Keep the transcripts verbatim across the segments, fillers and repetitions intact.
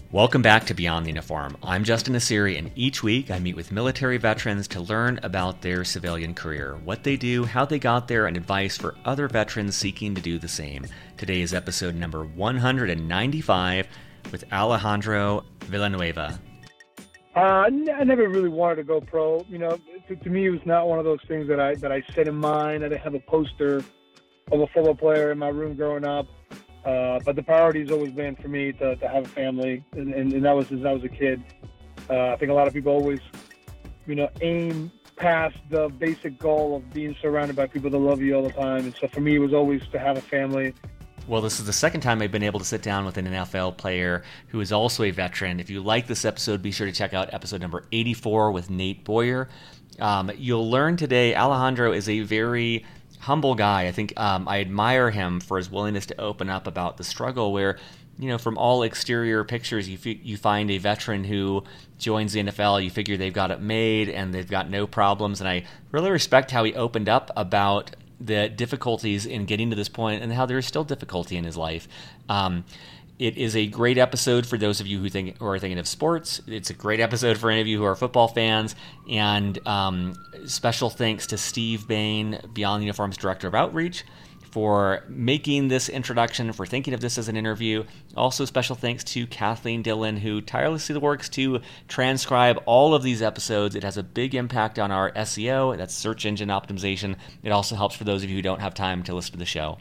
Welcome back to Beyond the Uniform. I'm Justin Nassiri, and each week I meet with military veterans to learn about their civilian career, what they do, how they got there, and advice for other veterans seeking to do the same. Today is episode number one hundred ninety-five with Alejandro Villanueva. Uh, I never really wanted to go pro. You know, to, to me, it was not one of those things that I that I set in mind. I didn't have a poster of a football player in my room growing up. Uh, but the priority has always been for me to, to have a family, and, and, and that was since I was a kid. Uh, I think a lot of people always, you know, aim past the basic goal of being surrounded by people that love you all the time. And so for me, it was always to have a family. Well, this is the second time I've been able to sit down with an N F L player who is also a veteran. If you like this episode, be sure to check out episode number eighty-four with Nate Boyer. Um, you'll learn today Alejandro is a very humble guy. I think um, I admire him for his willingness to open up about the struggle where, you know, from all exterior pictures, you f- you find a veteran who joins the N F L, you figure they've got it made and they've got no problems. And I really respect how he opened up about the difficulties in getting to this point and how there is still difficulty in his life. Um, It is a great episode for those of you who think or are thinking of sports. It's a great episode for any of you who are football fans. And um, special thanks to Steve Bain, Beyond the Uniform's Director of Outreach, for making this introduction, for thinking of this as an interview. Also, special thanks to Kathleen Dillon, who tirelessly works to transcribe all of these episodes. It has a big impact on our S E O, that's search engine optimization. It also helps for those of you who don't have time to listen to the show.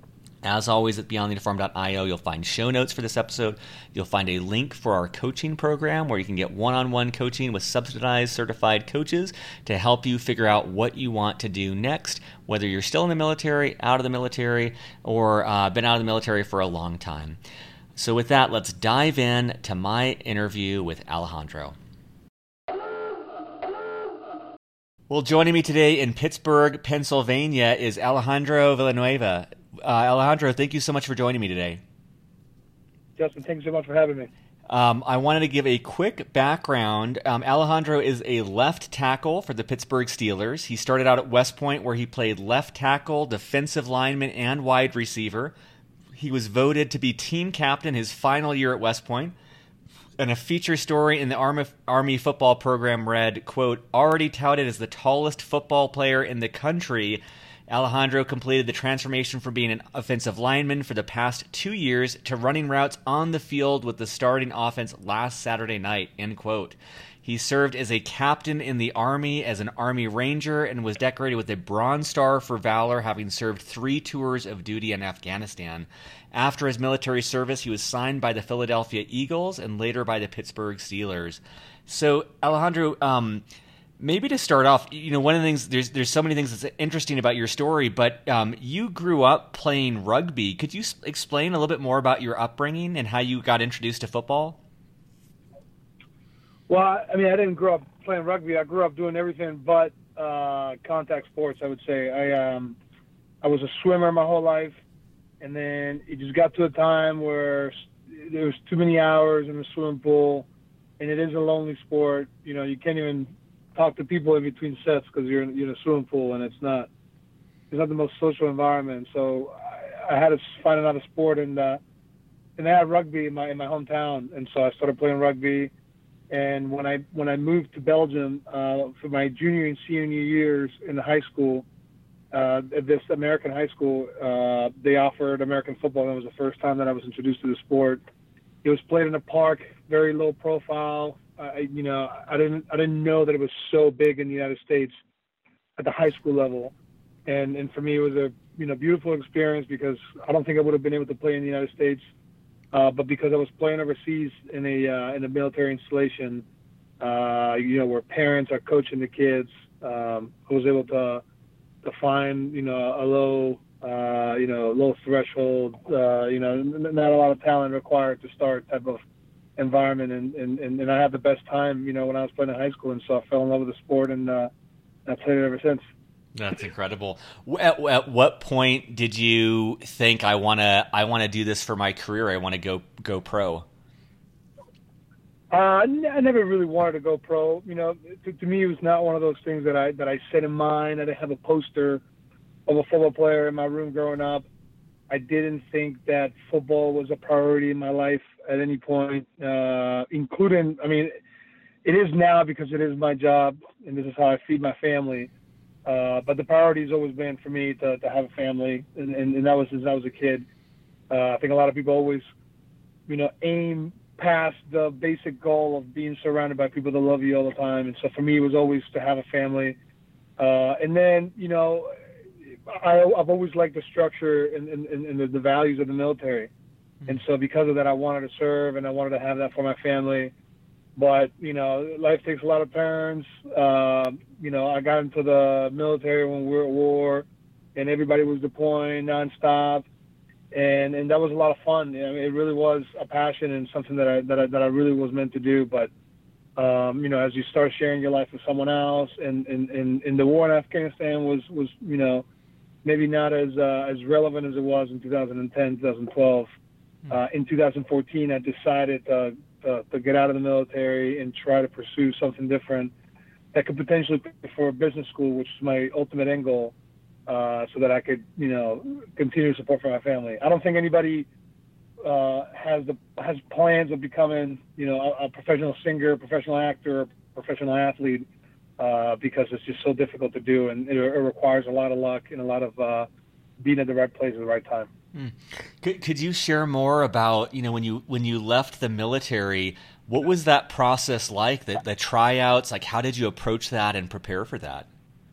As always, at beyond the uniform dot io, you'll find show notes for this episode. You'll find a link for our coaching program where you can get one-on-one coaching with subsidized certified coaches to help you figure out what you want to do next, whether you're still in the military, out of the military, or uh, been out of the military for a long time. So with that, let's dive in to my interview with Alejandro. Well, joining me today in Pittsburgh, Pennsylvania is Alejandro Villanueva. Uh, Alejandro, thank you so much for joining me today. Justin, thanks so much for having me. Um, I wanted to give a quick background. Um, Alejandro is a left tackle for the Pittsburgh Steelers. He started out at West Point where he played left tackle, defensive lineman, and wide receiver. He was voted to be team captain his final year at West Point. And a feature story in the Army, Army football program read, quote, already touted as the tallest football player in the country, Alejandro completed the transformation from being an offensive lineman for the past two years to running routes on the field with the starting offense last Saturday night, end quote. He served as a captain in the Army as an Army Ranger and was decorated with a Bronze Star for Valor, having served three tours of duty in Afghanistan. After his military service, he was signed by the Philadelphia Eagles and later by the Pittsburgh Steelers. So, Alejandro, um, maybe to start off, you know, one of the things, there's there's so many things that's interesting about your story, but um, you grew up playing rugby. Could you s- explain a little bit more about your upbringing and how you got introduced to football? Well, I mean, I didn't grow up playing rugby. I grew up doing everything but uh, contact sports, I would say. I um, I was a swimmer my whole life, and then it just got to a time where there was too many hours in the swimming pool, and it is a lonely sport. You know, you can't even talk to people in between sets because you're, you're in a swimming pool, and it's not it's not the most social environment. So I, I had to find another sport, and uh, and I had rugby in my in my hometown, and so I started playing rugby. And when I when I moved to Belgium uh, for my junior and senior years in the high school, uh, at this American high school, uh, they offered American football. And it was the first time that I was introduced to the sport. It was played in a park, very low profile. I, you know, I didn't I didn't know that it was so big in the United States at the high school level. And and for me, it was a you know beautiful experience because I don't think I would have been able to play in the United States. Uh, but because I was playing overseas in a uh, in a military installation, uh, you know, where parents are coaching the kids, um, I was able to to find you know a low uh, you know low threshold, uh, you know, not a lot of talent required to start type of environment, and, and, and I had the best time, you know, when I was playing in high school, and so I fell in love with the sport, and uh, I played it ever since. That's incredible. At, at what point did you think I want to I want to do this for my career? I want to go go pro. Uh, I never really wanted to go pro. You know, to, to me, it was not one of those things that I that I set in mind. I didn't have a poster of a football player in my room growing up. I didn't think that football was a priority in my life at any point, uh, including, I mean, it is now because it is my job and this is how I feed my family. Uh, but the priority has always been for me to, to have a family, and, and, and that was since I was a kid. Uh, I think a lot of people always, you know, aim past the basic goal of being surrounded by people that love you all the time. And so for me, it was always to have a family. Uh, and then, you know, I, I've always liked the structure and, and, and the, the values of the military. Mm-hmm. And so because of that, I wanted to serve and I wanted to have that for my family. But, you know, life takes a lot of turns. Uh, you know, I got into the military when we were at war and everybody was deploying nonstop. And, and that was a lot of fun. I mean, it really was a passion and something that I, that I, that I really was meant to do. But, um, you know, as you start sharing your life with someone else, and, and, and, and the war in Afghanistan was, was, you know, maybe not as, uh, as relevant as it was in two thousand ten, twenty twelve. Uh, in two thousand fourteen, I decided to, to, to get out of the military and try to pursue something different that could potentially pay for a business school, which is my ultimate end goal, uh, so that I could, you know, continue support for my family. I don't think anybody uh, has the has plans of becoming, you know, a, a professional singer, professional actor, professional athlete, uh, because it's just so difficult to do, and it, it requires a lot of luck and a lot of uh, being at the right place at the right time. Mm. Could, could you share more about, you know, when you when you left the military, what was that process like, the, the tryouts, like how did you approach that and prepare for that?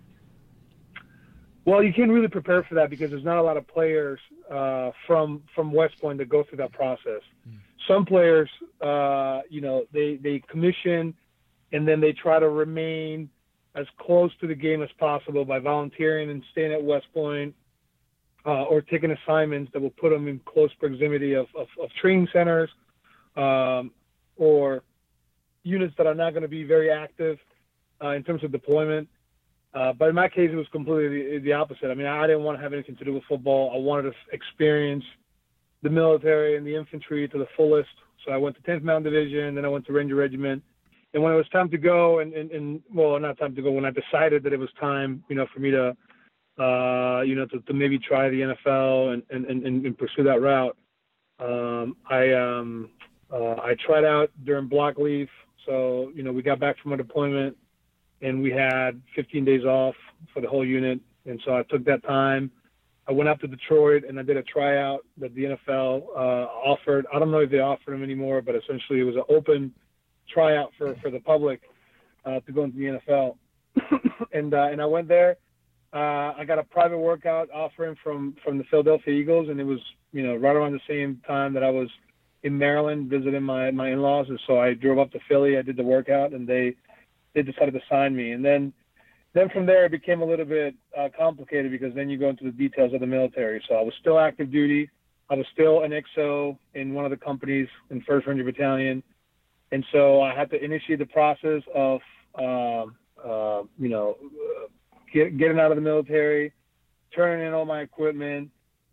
Well, you can't really prepare for that because there's not a lot of players uh, from from West Point that go through that process. Mm. Some players, uh, you know, they, they commission and then they try to remain as close to the game as possible by volunteering and staying at West Point. Uh, or taking assignments that will put them in close proximity of, of, of training centers, um, or units that are not going to be very active uh, in terms of deployment. Uh, but in my case, it was completely the, the opposite. I mean, I didn't want to have anything to do with football. I wanted to experience the military and the infantry to the fullest. So I went to tenth Mountain Division, then I went to Ranger Regiment. And when it was time to go, and, and, and well, not time to go, when I decided that it was time, you know, for me to Uh, you know, to, to maybe try the N F L and, and, and, and pursue that route. Um, I um, uh, I tried out during block leave. So, you know, we got back from a deployment and we had fifteen days off for the whole unit. And so I took that time. I went up to Detroit and I did a tryout that the N F L uh, offered. I don't know if they offer them anymore, but essentially it was an open tryout for, for the public uh, to go into the N F L. and uh, and I went there. Uh, I got a private workout offering from, from the Philadelphia Eagles, and it was, you know, right around the same time that I was in Maryland visiting my, my in-laws. And so I drove up to Philly, I did the workout, and they, they decided to sign me. And then, then from there it became a little bit uh, complicated because then you go into the details of the military. So I was still active duty. I was still an X O in one of the companies in first Ranger Battalion. And so I had to initiate the process of, uh, uh, you know, uh, Get, getting out of the military, turning in all my equipment,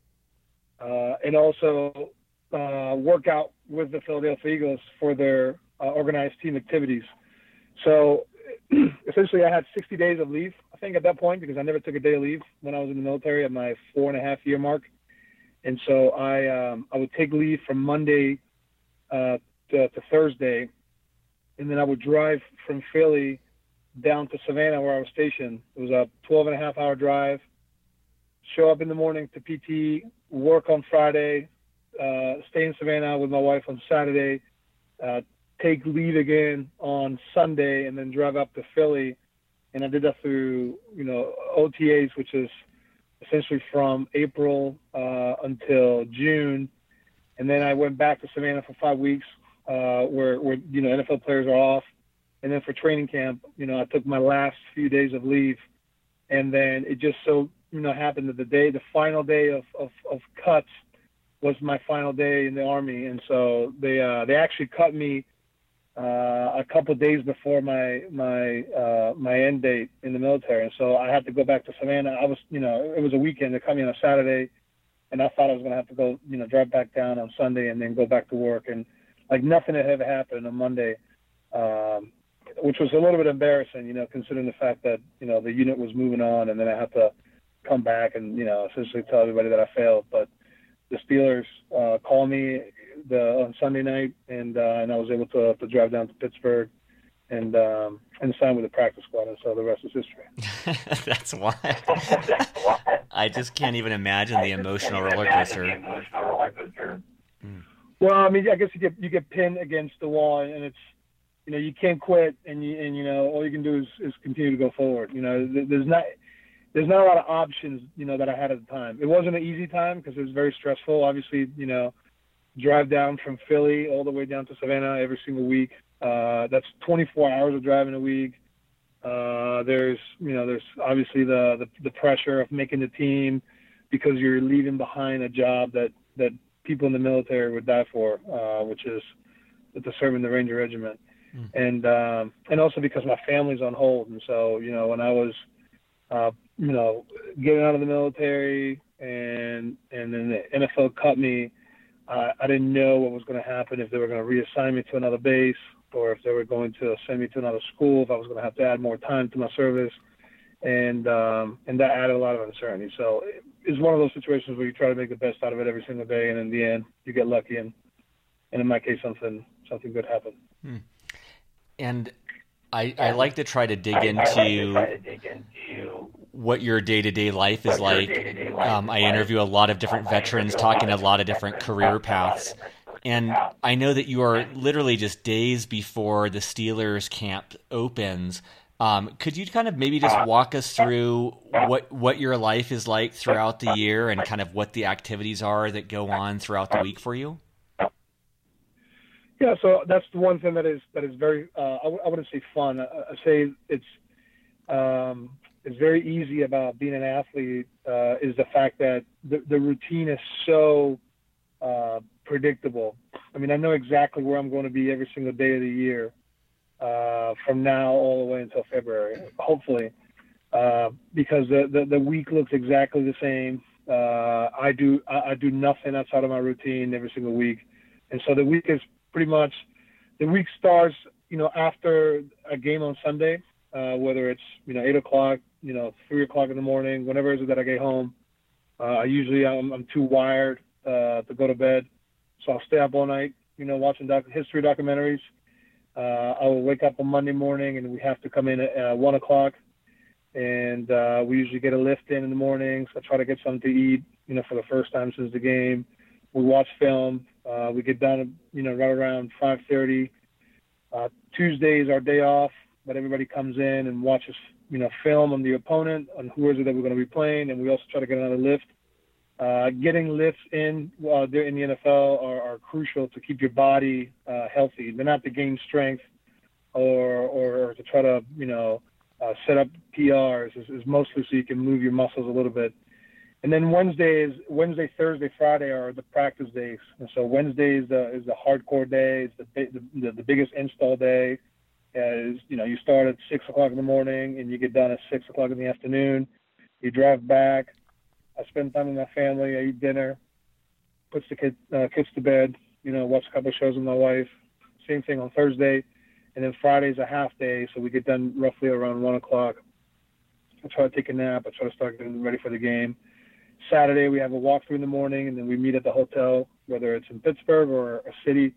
uh, and also uh, work out with the Philadelphia Eagles for their uh, organized team activities. So essentially I had sixty days of leave, I think, at that point, because I never took a day of leave when I was in the military at my four and a half year mark. And so I um, I would take leave from Monday uh, to, to Thursday, and then I would drive from Philly down to Savannah where I was stationed. It was a twelve and a half hour drive. Show up in the morning to P T, work on Friday, uh, stay in Savannah with my wife on Saturday, uh, take leave again on Sunday, and then drive up to Philly. And I did that through, you know, O T As, which is essentially from April uh, until June. And then I went back to Savannah for five weeks uh, where, where, you know, N F L players are off. And then for training camp, you know, I took my last few days of leave, and then it just so, you know, happened that the day, the final day of, of, of cuts was my final day in the Army. And so they, uh, they actually cut me uh, a couple of days before my, my, uh, my end date in the military. And so I had to go back to Savannah. I was, you know, it was a weekend. They cut me on a Saturday, and I thought I was going to have to go, you know, drive back down on Sunday and then go back to work. And like nothing had ever happened on Monday. Um, which was a little bit embarrassing, you know, considering the fact that, you know, the unit was moving on, and then I had to come back and, you know, essentially tell everybody that I failed. But the Steelers uh, called me the on Sunday night, and uh, and I was able to to drive down to Pittsburgh and um, and sign with the practice squad, and so the rest is history. That's wild. I just can't even imagine the emotional roller coaster. Mm. Well, I mean, I guess you get you get pinned against the wall, and it's, you know, you can't quit, and you and you know all you can do is, is continue to go forward. You know, there's not there's not a lot of options, you know, that I had at the time. It wasn't an easy time because it was very stressful. Obviously, you know, drive down from Philly all the way down to Savannah every single week. Uh, that's twenty-four hours of driving a week. Uh, there's, you know, there's obviously the, the, the pressure of making the team because you're leaving behind a job that, that people in the military would die for, uh, which is to serve in the Ranger Regiment. Mm. And, um, and also because my family's on hold. And so, you know, when I was, uh, you know, getting out of the military and, and then the N F L cut me, uh, I didn't know what was going to happen, if they were going to reassign me to another base, or if they were going to send me to another school, if I was going to have to add more time to my service. And um, and that added a lot of uncertainty. So it's one of those situations where you try to make the best out of it every single day, and in the end, you get lucky, and, and in my case, something something good happened. Hmm. And I, I like to try to dig into what your day-to-day life is like. Um, I interview a lot of different veterans talking a lot of different career paths. And I know that you are literally just days before the Steelers camp opens. Um, could you kind of maybe just walk us through what what your life is like throughout the year and kind of what the activities are that go on throughout the week for you? Yeah, so that's the one thing that is that is very uh, I, w- I wouldn't say fun. I, I say it's um, it's very easy about being an athlete uh, is the fact that the, the routine is so uh, predictable. I mean, I know exactly where I'm going to be every single day of the year uh, from now all the way until February, hopefully, uh, because the, the, the week looks exactly the same. Uh, I do I, I do nothing outside of my routine every single week, and so the week is pretty much the week starts, you know, after a game on Sunday, uh, whether it's, you know, eight o'clock, you know, three o'clock in the morning, whenever it is that I get home. Uh, I usually I'm, I'm too wired uh, to go to bed. So I'll stay up all night, you know, watching doc- history documentaries. Uh, I will wake up on Monday morning, and we have to come in at uh, one o'clock. And uh, we usually get a lift in in the morning. So I try to get something to eat, you know, for the first time since the game. We watch film. Uh, we get done, you know, right around five thirty. Uh, Tuesday is our day off, but everybody comes in and watches, you know, film on the opponent, on who is it that we're going to be playing. And we also try to get another lift. Uh, getting lifts in uh, in the N F L are, are crucial to keep your body uh, healthy. They're not to gain strength or or to try to, you know, uh, set up P Rs. It's, it's mostly so you can move your muscles a little bit. And then Wednesday is Wednesday, Thursday, Friday are the practice days. And so Wednesday is the is the hardcore day. It's the the, the biggest install day. Uh, is, you know, you start at six o'clock in the morning and you get done at six o'clock in the afternoon. You drive back. I spend time with my family. I eat dinner, puts the kid, uh, kids to bed, you know, watch a couple of shows with my wife. Same thing on Thursday. And then Friday's a half day, so we get done roughly around one o'clock. I try to take a nap. I try to start getting ready for the game. Saturday, we have a walkthrough in the morning, and then we meet at the hotel, whether it's in Pittsburgh or a city,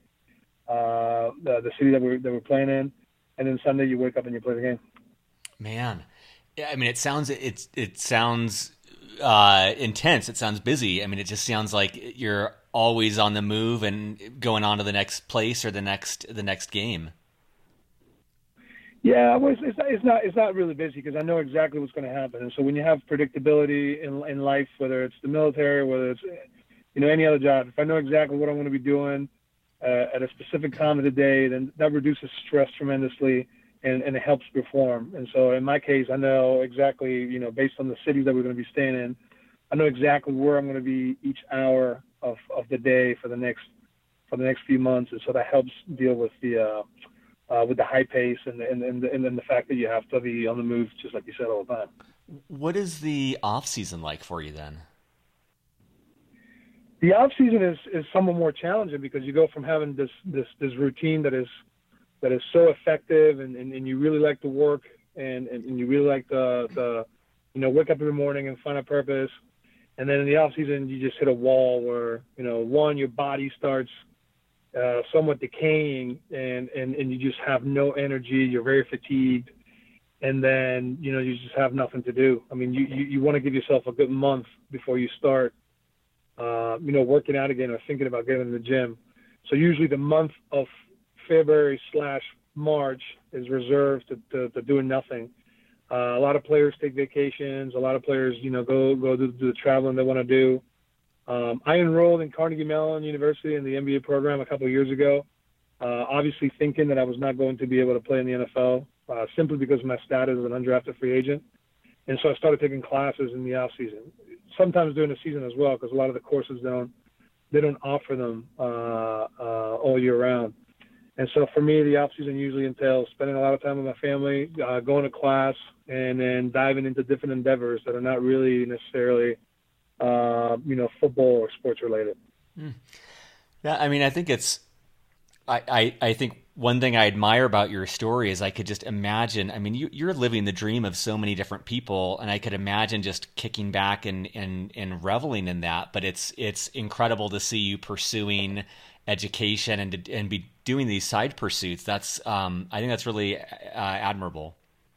uh, the, the city that we're, that we're playing in. And then Sunday, you wake up and you play the game. Man, I mean, it sounds it it sounds uh, intense. It sounds busy. I mean, it just sounds like you're always on the move and going on to the next place or the next the next game. Yeah, well, it's, it's not it's not it's not really busy because I know exactly what's going to happen. And so when you have predictability in in life, whether it's the military, whether it's, you know, any other job, if I know exactly what I'm going to be doing uh, at a specific time of the day, then that reduces stress tremendously and, and it helps perform. And so in my case, I know exactly, you know, based on the cities that we're going to be staying in, I know exactly where I'm going to be each hour of, of the day for the next for the next few months, and so that helps deal with the uh, Uh, with the high pace and and and, and then the fact that you have to be on the move, just like you said, all the time. What is the off season like for you then? The off season is, is somewhat more challenging because you go from having this this, this routine that is that is so effective and, and, and you really like to work and, and, and you really like the, the you know wake up in the morning and find a purpose, and then in the off season you just hit a wall where, you know, one, your body starts uh, somewhat decaying, and, and, and you just have no energy. You're very fatigued, and then you know you just have nothing to do. I mean, you you, you want to give yourself a good month before you start, uh, you know, working out again or thinking about getting in the gym. So usually the month of February slash March is reserved to, to, to doing nothing. Uh, a lot of players take vacations. A lot of players, you know, go go do, do the traveling they want to do. Um, I enrolled in Carnegie Mellon University in the M B A program a couple of years ago, uh, obviously thinking that I was not going to be able to play in the N F L, uh, simply because of my status as an undrafted free agent. And so I started taking classes in the off season, sometimes during the season as well, because a lot of the courses don't they don't offer them uh, uh, all year round. And so for me, the off season usually entails spending a lot of time with my family, uh, going to class, and then diving into different endeavors that are not really necessarily Uh, you know, football or sports related. Mm. Yeah, I mean, I think it's, I, I, I think one thing I admire about your story is I could just imagine, I mean, you, you're living the dream of so many different people, and I could imagine just kicking back and, and, and reveling in that. But it's, it's incredible to see you pursuing education and, and be doing these side pursuits. That's, um, I think that's really uh, admirable.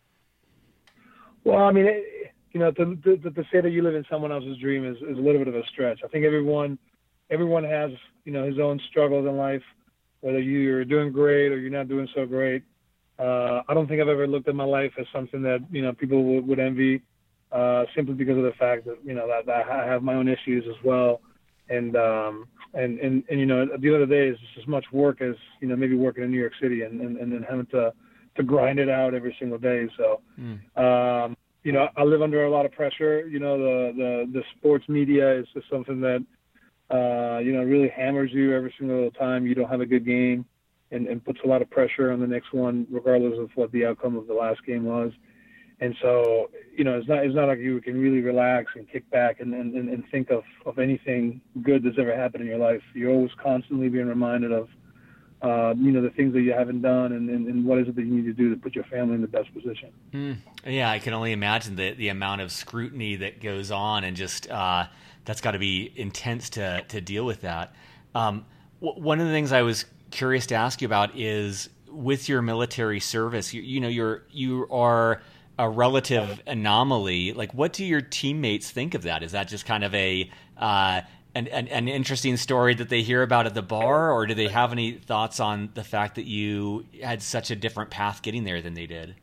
Well, I mean, it, You know, to, to, to say that you live in someone else's dream is, is a little bit of a stretch. I think everyone, everyone has, you know, his own struggles in life, whether you're doing great or you're not doing so great. Uh, I don't think I've ever looked at my life as something that, you know, people would, would envy, uh, simply because of the fact that, you know, that, that I have my own issues as well. And, um, and, and, and, you know, at the end of the day, it's just as much work as, you know, maybe working in New York City and, and, and then having to, to grind it out every single day. So, mm. um, You know, I live under a lot of pressure. You know, the the, the sports media is just something that, uh, you know, really hammers you every single time you don't have a good game, and, and puts a lot of pressure on the next one, regardless of what the outcome of the last game was. And so, you know, it's not it's not like you can really relax and kick back and, and, and think of, of anything good that's ever happened in your life. You're always constantly being reminded of, Uh, you know, the things that you haven't done, and, and, and what is it that you need to do to put your family in the best position. Mm. Yeah, I can only imagine the the amount of scrutiny that goes on, and just uh, that's got to be intense to to deal with that. Um, w- one of the things I was curious to ask you about is with your military service. You, you know, you're you are a relative anomaly. Like, what do your teammates think of that? Is that just kind of a uh, An, an, an interesting story that they hear about at the bar, or do they have any thoughts on the fact that you had such a different path getting there than they did?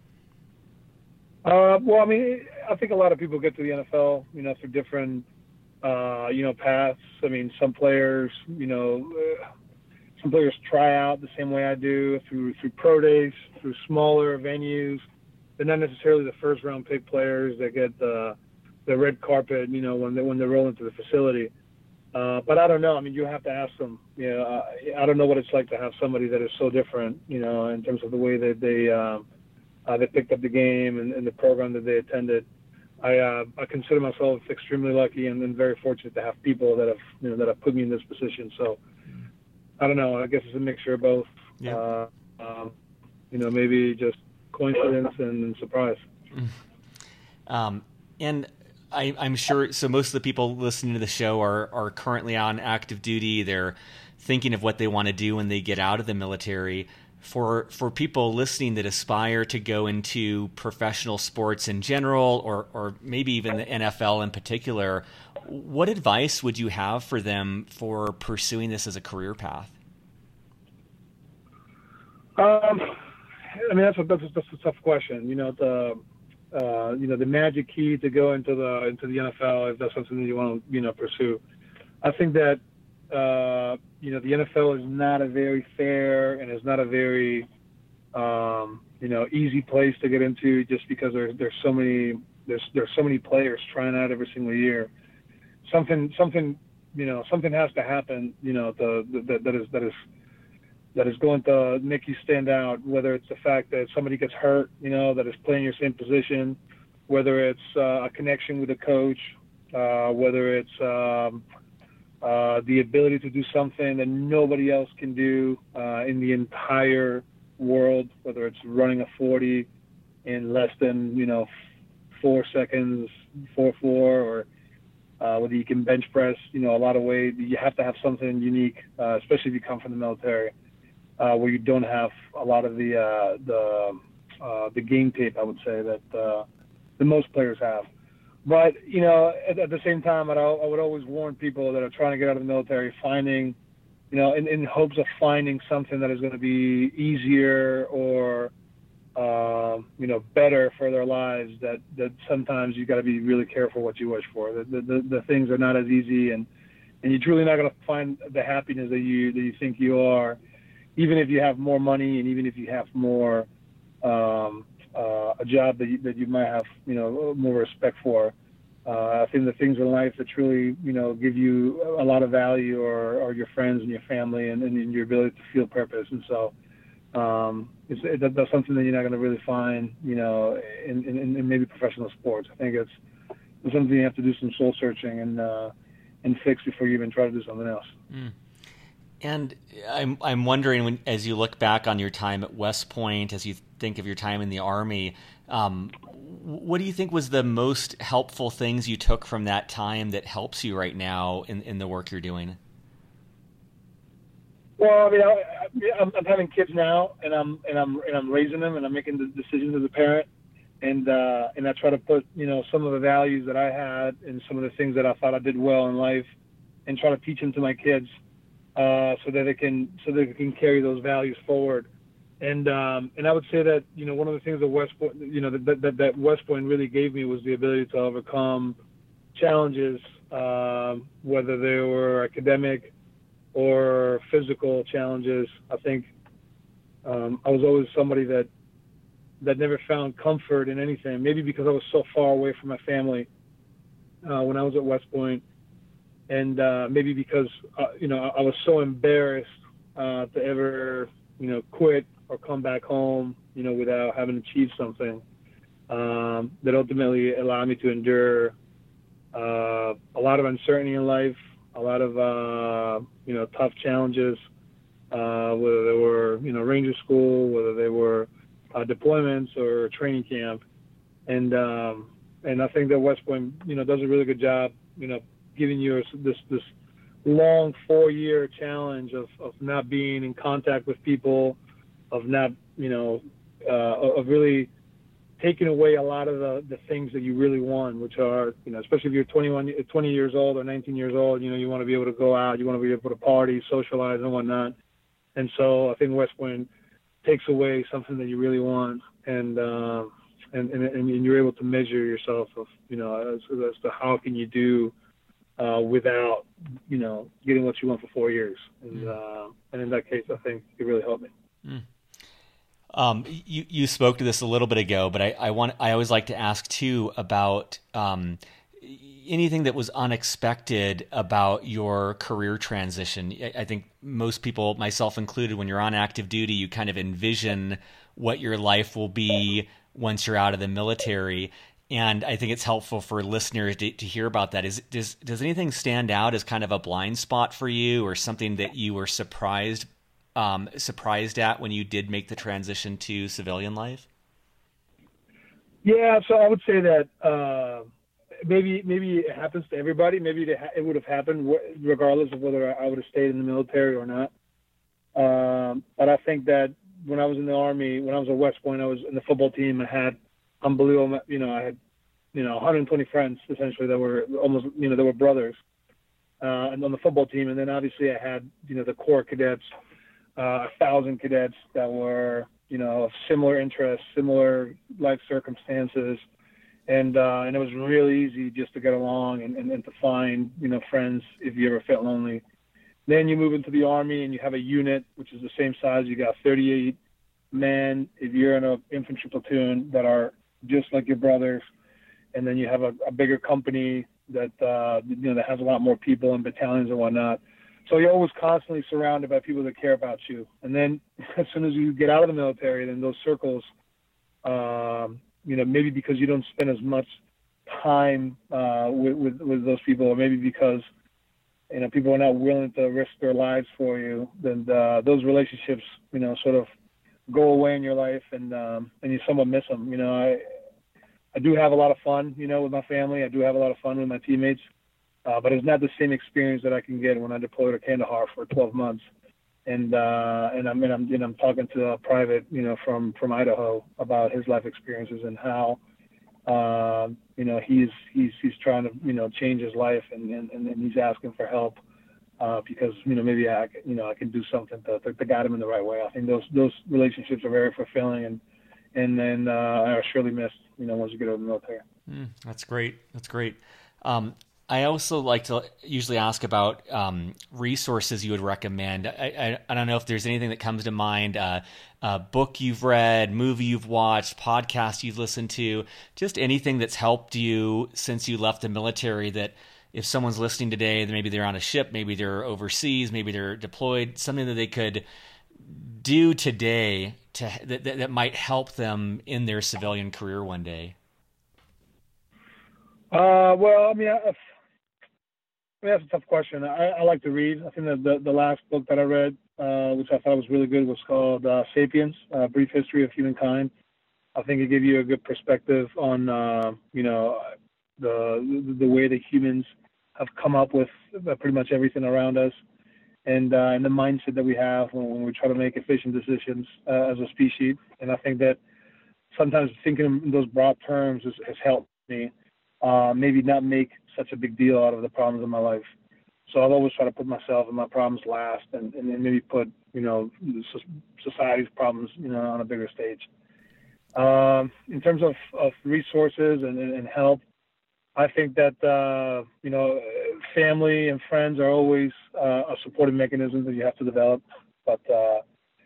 Uh, well, I mean, I think a lot of people get to the N F L, you know, through different, uh, you know, paths. I mean, some players, you know, uh, some players try out the same way I do through through pro days, through smaller venues. They're not necessarily the first round pick players that get the the red carpet, you know, when they when they roll into the facility. Uh, but I don't know. I mean, you have to ask them. You know, I, I don't know what it's like to have somebody that is so different, you know, in terms of the way that they um, uh, they picked up the game and, and the program that they attended. I uh, I consider myself extremely lucky and, and very fortunate to have people that have you know that have put me in this position. So I don't know. I guess it's a mixture of both. Yeah. Uh, um, you know, maybe just coincidence and, and surprise. Um, and. I, I'm sure. So most of the people listening to the show are are currently on active duty. They're thinking of what they want to do when they get out of the military. For for people listening that aspire to go into professional sports in general, or or maybe even the N F L in particular, what advice would you have for them for pursuing this as a career path? Um, I mean, that's a that's a, that's a tough question. You know, the Uh, you know, the magic key to go into the into the N F L, if that's something that you want to, you know, pursue. I think that, uh, you know, the N F L is not a very fair and is not a very, um, you know, easy place to get into, just because there's there's so many there's there's so many players trying out every single year. Something something you know something has to happen. You know, the, the that that is that is. that is going to make you stand out, whether it's the fact that somebody gets hurt, you know, that is playing your same position, whether it's uh, a connection with a coach, uh, whether it's um, uh, the ability to do something that nobody else can do uh, in the entire world, whether it's running a forty in less than, you know, four seconds, four four, or uh, whether you can bench press, you know, a lot of weight. You have to have something unique, uh, especially if you come from the military, uh, where you don't have a lot of the uh, the uh, the game tape, I would say, that uh, the most players have. But, you know, at, at the same time, I'd, I would always warn people that are trying to get out of the military, finding, you know, in, in hopes of finding something that is going to be easier or, uh, you know, better for their lives, that, that sometimes you got to be really careful what you wish for. The, the, the, the things are not as easy, and, and you're truly not going to find the happiness that you, that you think you are, even if you have more money and even if you have more, um, Uh, a job that you, that you might have, you know, more respect for. Uh, I think the things in life that truly, you know, give you a lot of value are, are your friends and your family and, and your ability to feel purpose. And so um, it's, it, that's something that you're not going to really find, you know, in, in, in maybe professional sports. I think it's, it's something you have to do some soul searching and uh, and fix before you even try to do something else. Mm. And I'm I'm wondering, when, as you look back on your time at West Point, as you think of your time in the Army, um, what do you think was the most helpful things you took from that time that helps you right now in, in the work you're doing? Well, I mean, I, I, I'm, I'm having kids now, and I'm and I'm and I'm raising them, and I'm making the decisions as a parent, and uh, and I try to put, you know, some of the values that I had and some of the things that I thought I did well in life, and try to teach them to my kids. Uh, so that they can, so they can carry those values forward, and um, and I would say that, you know, one of the things that West Point, you know, that that, that West Point really gave me was the ability to overcome challenges, um, whether they were academic or physical challenges. I think um, I was always somebody that that never found comfort in anything. Maybe because I was so far away from my family uh, when I was at West Point. And uh, maybe because, uh, you know, I was so embarrassed uh, to ever, you know, quit or come back home, you know, without having achieved something, um, that ultimately allowed me to endure uh, a lot of uncertainty in life, a lot of, uh, you know, tough challenges, uh, whether they were, you know, Ranger School, whether they were uh, deployments or training camp. And um, and I think that West Point, you know, does a really good job, you know, giving you this this long four-year challenge of, of not being in contact with people, of not, you know, uh, of really taking away a lot of the, the things that you really want, which are, you know, especially if you're twenty-one, twenty years old or nineteen years old, you know, you want to be able to go out, you want to be able to party, socialize and whatnot. And so I think West Point takes away something that you really want, and uh, and, and and you're able to measure yourself of, you know, as, as to how can you do Uh, without, you know, getting what you want for four years. And, uh, and in that case, I think it really helped me. Mm. Um, you, you spoke to this a little bit ago, but I, I want, I always like to ask too about um, anything that was unexpected about your career transition. I, I think most people, myself included, when you're on active duty, you kind of envision what your life will be once you're out of the military. And I think it's helpful for listeners to, to hear about that. Is does does anything stand out as kind of a blind spot for you, or something that you were surprised um, surprised at when you did make the transition to civilian life? Yeah, so I would say that uh, maybe maybe it happens to everybody. Maybe it, ha- it would have happened regardless of whether I would have stayed in the military or not. Um, but I think that when I was in the Army, when I was at West Point, I was in the football team. I had unbelievable, you know, I had, you know, one hundred twenty friends essentially that were almost, you know, they were brothers, uh, and on the football team. And then obviously I had, you know, the core cadets, uh, a thousand cadets that were, you know, of similar interests, similar life circumstances. And, uh, and it was really easy just to get along and, and, and to find, you know, friends if you ever felt lonely. Then you move into the Army and you have a unit, which is the same size. You got thirty-eight men, if you're in an infantry platoon, that are just like your brothers, and then you have a, a bigger company that uh, you know that has a lot more people and battalions and whatnot. So you're always constantly surrounded by people that care about you. And then as soon as you get out of the military, then those circles, um, you know, maybe because you don't spend as much time uh, with, with with those people, or maybe because, you know, people are not willing to risk their lives for you, then uh, those relationships, you know, sort of go away in your life, and um, and you somewhat miss them. You know, I I do have a lot of fun, you know, with my family. I do have a lot of fun with my teammates, uh, but it's not the same experience that I can get when I deploy to Kandahar for twelve months. And uh, and I'm and I'm and I'm talking to a private, you know, from from Idaho about his life experiences and how, uh, you know, he's he's he's trying to, you know, change his life, and and, and he's asking for help uh, because, you know, maybe I you know I can do something to, to to guide him in the right way. I think those those relationships are very fulfilling, and and then uh, are surely missed, you know, once you get out of the military. Mm, that's great. That's great. Um, I also like to usually ask about um, resources you would recommend. I, I, I don't know if there's anything that comes to mind, uh, a book you've read, movie you've watched, podcast you've listened to, just anything that's helped you since you left the military that if someone's listening today, then maybe they're on a ship, maybe they're overseas, maybe they're deployed, something that they could do today to that, that, that might help them in their civilian career one day. Uh, well, I mean, I, I mean, that's a tough question. I, I like to read. I think that the, the last book that I read, uh, which I thought was really good, was called uh, Sapiens, uh, Brief History of Humankind. I think it gave you a good perspective on, uh, you know, the the way that humans have come up with pretty much everything around us, and uh, and the mindset that we have when, when we try to make efficient decisions uh, as a species. And I think that sometimes thinking in those broad terms has, has helped me uh, maybe not make such a big deal out of the problems in my life. So I've always tried to put myself and my problems last, and, and then maybe put, you know, society's problems, you know, on a bigger stage. Um, in terms of, of resources and, and help, I think that, uh, you know, family and friends are always uh, a supporting mechanism that you have to develop. But, uh,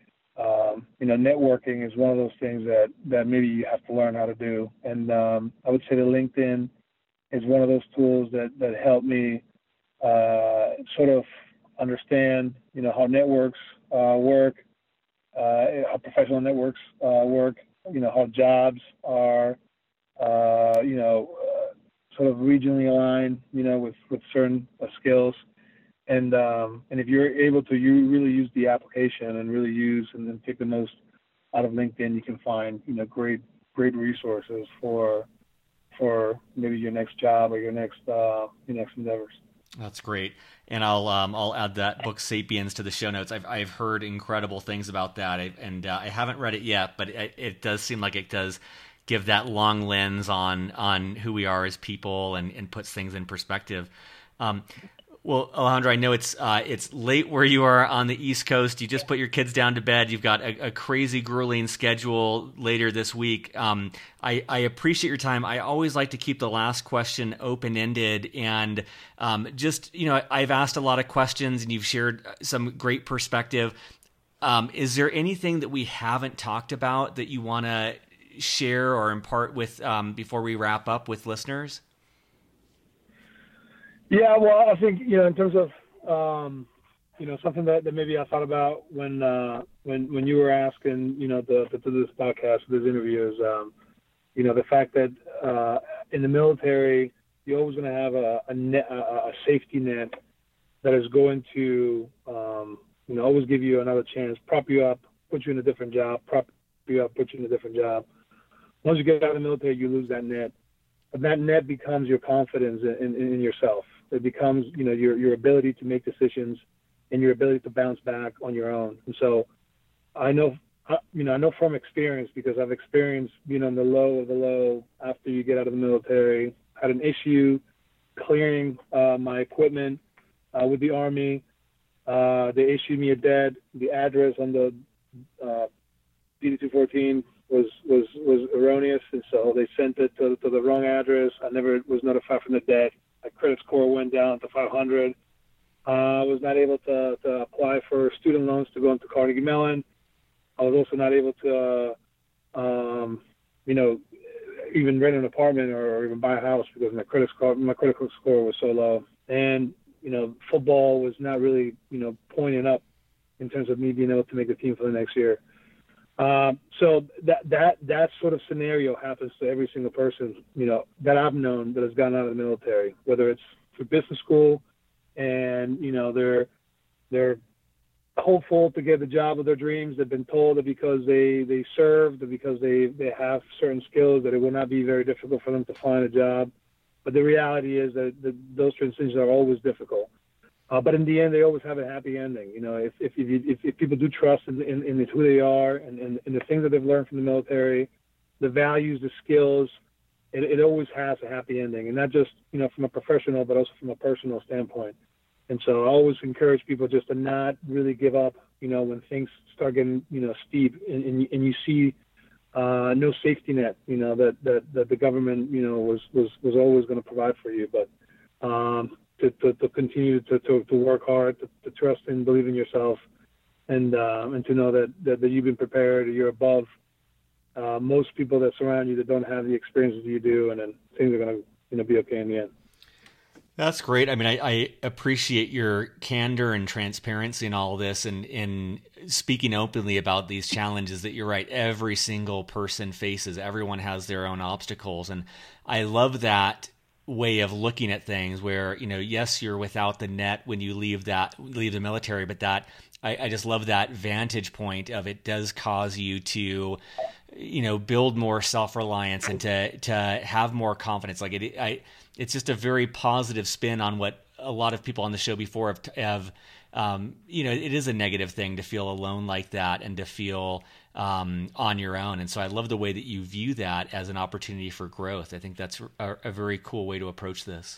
um, you know, networking is one of those things that, that maybe you have to learn how to do. And um, I would say that LinkedIn is one of those tools that, that help me uh, sort of understand, you know, how networks uh, work, uh, how professional networks uh, work, you know, how jobs are, uh, you know, uh, sort of regionally aligned, you know, with, with certain uh, skills. And um, and if you're able to you really use the application and really use and then take the most out of LinkedIn, you can find, you know, great great resources for for maybe your next job or your next uh, your next endeavors. That's great, and I'll um, I'll add that book Sapiens to the show notes. I've I've heard incredible things about that, I, and uh, I haven't read it yet, but it, it does seem like it does give that long lens on on who we are as people and, and puts things in perspective. Um, Well, Alejandro, I know it's uh, it's late where you are on the East Coast. You just put your kids down to bed. You've got a, a crazy, grueling schedule later this week. Um, I, I appreciate your time. I always like to keep the last question open-ended, and um, just, you know, I've asked a lot of questions, and you've shared some great perspective. Um, is there anything that we haven't talked about that you want to share or impart with um, before we wrap up with listeners? Yeah, well, I think, you know, in terms of, um, you know, something that, that maybe I thought about when uh, when when you were asking, you know, the, the, to this podcast, this interview is, um, you know, the fact that uh, in the military, you're always going to have a a, net, a a safety net that is going to, um, you know, always give you another chance, prop you up, put you in a different job, prop you up, put you in a different job. Once you get out of the military, you lose that net. But that net becomes your confidence in, in, in yourself. It becomes, you know, your your ability to make decisions and your ability to bounce back on your own. And so I know, you know, I know from experience, because I've experienced being on the low of the low after you get out of the military. I had an issue clearing uh, my equipment uh, with the Army. Uh, they issued me a debt. The address on the uh, D D two fourteen was, was, was erroneous, and so they sent it to, to the wrong address. I never was notified from the debt. My credit score went down to five hundred. Uh, I was not able to, to apply for student loans to go into Carnegie Mellon. I was also not able to, uh, um, you know, even rent an apartment or even buy a house because my credit score, my credit score was so low. And, you know, football was not really, you know, pointing up in terms of me being able to make the team for the next year. Um, so that, that, that sort of scenario happens to every single person, you know, that I've known that has gotten out of the military, whether it's through business school and, you know, they're, they're hopeful to get the job of their dreams. They've been told that because they, they served, that because they, they have certain skills, that it will not be very difficult for them to find a job. But the reality is that the, those transitions are always difficult. Uh, but in the end, they always have a happy ending. You know, if if if, if people do trust in, in, in who they are and, and, and the things that they've learned from the military, the values, the skills, it, it always has a happy ending. And not just, you know, from a professional, but also from a personal standpoint. And so I always encourage people just to not really give up, you know, when things start getting, you know, steep and, and, and you see uh, no safety net, you know, that, that, that the government, you know, was, was, was always going to provide for you. But um, to, to, to continue to, to, to work hard, to, to trust and believe in yourself, and uh, and to know that, that, that you've been prepared, you're above uh, most people that surround you that don't have the experiences you do, and then things are going to, you know, be okay in the end. That's great. I mean, I, I appreciate your candor and transparency in all of this, and in speaking openly about these challenges that you're right, every single person faces. Everyone has their own obstacles. And I love that way of looking at things where, you know, yes, you're without the net when you leave that, leave the military, but that, I, I just love that vantage point of it does cause you to, you know, build more self-reliance and to, to have more confidence. Like it, I, it's just a very positive spin on what a lot of people on the show before have, have um, you know, it is a negative thing to feel alone like that and to feel um, on your own. And so I love the way that you view that as an opportunity for growth. I think that's a, a very cool way to approach this.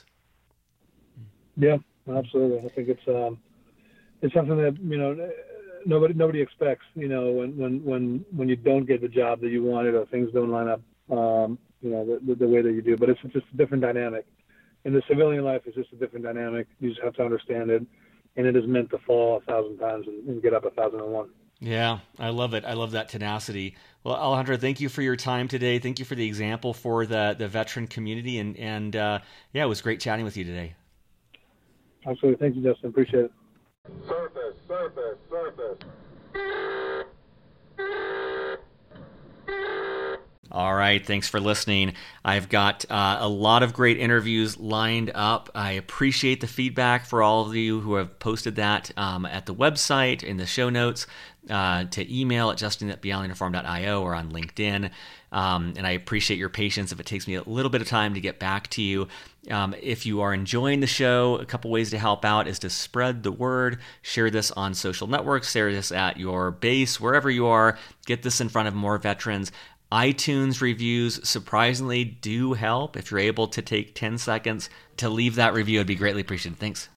Yeah, absolutely. I think it's um, it's something that, you know, nobody nobody expects. You know, when when when when you don't get the job that you wanted or things don't line up, um, you know, the, the way that you do. But it's just a different dynamic. In the civilian life, it's just a different dynamic. You just have to understand it, and it is meant to fall a thousand times and, and get up a thousand and one. Yeah, I love it. I love that tenacity. Well, Alejandro, thank you for your time today. Thank you for the example for the, the veteran community. And, and uh, yeah, it was great chatting with you today. Absolutely. Thank you, Justin. Appreciate it. Surface, surface, surface. All right. Thanks for listening. I've got uh, a lot of great interviews lined up. I appreciate the feedback for all of you who have posted that um, at the website, in the show notes, uh, to email at justin at beyond uniform dot io or on LinkedIn. Um, and I appreciate your patience if it takes me a little bit of time to get back to you. Um, if you are enjoying the show, a couple ways to help out is to spread the word, share this on social networks, share this at your base, wherever you are, get this in front of more veterans. iTunes reviews surprisingly do help. If you're able to take ten seconds to leave that review, it'd be greatly appreciated. Thanks.